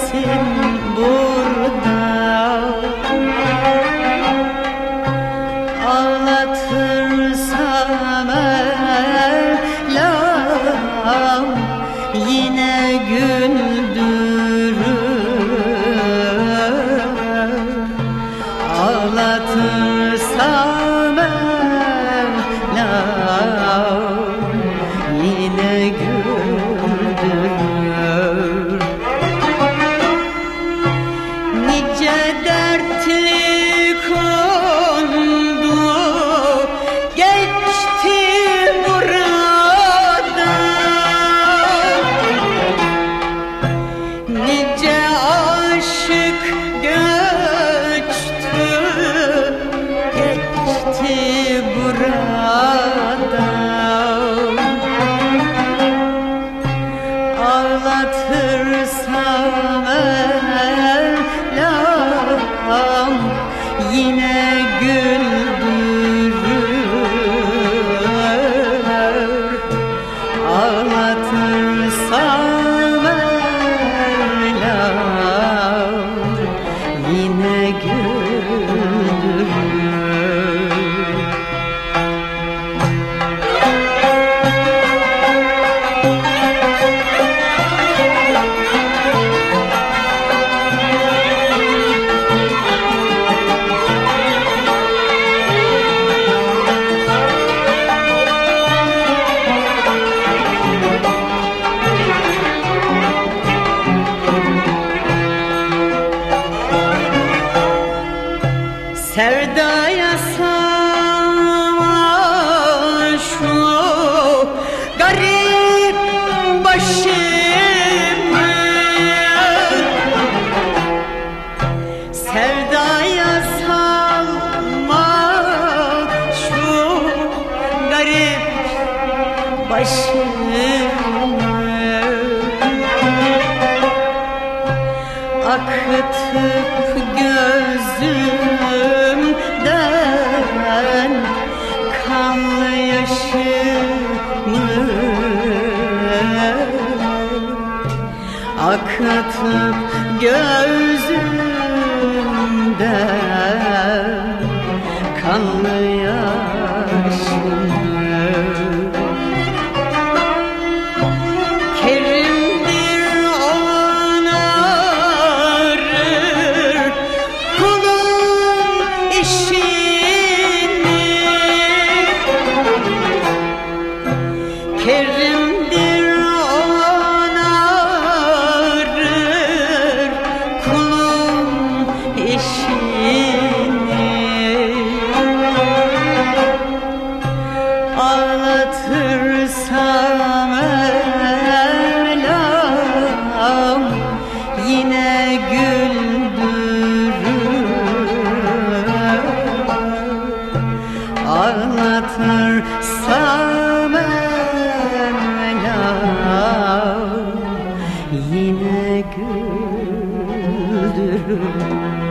sensin burada. Ağlatırsam Mevlam yine güldürür. Ağlatırsam Mevlam yine güldürür. Nice dertli kondu geçti buradan. Nice aşık göçtü geçti buradan. Ağlatırsam Mevlam yine güldürür. Ağlatırsam Mevlam yine güldürür. Sevdaya salma şu garip başımı. Sevdaya salma şu garip başımı. Akıtıp gözümden kanlı yaşımı. Akıtıp gözümden kanlı yaşımı. Kerimdir onarır kulun işini. Kerimdir onarır kulun işini. Ağlatırsam Mevlam yine güldürür. Ağlatırsam Mevlam yine güldürür.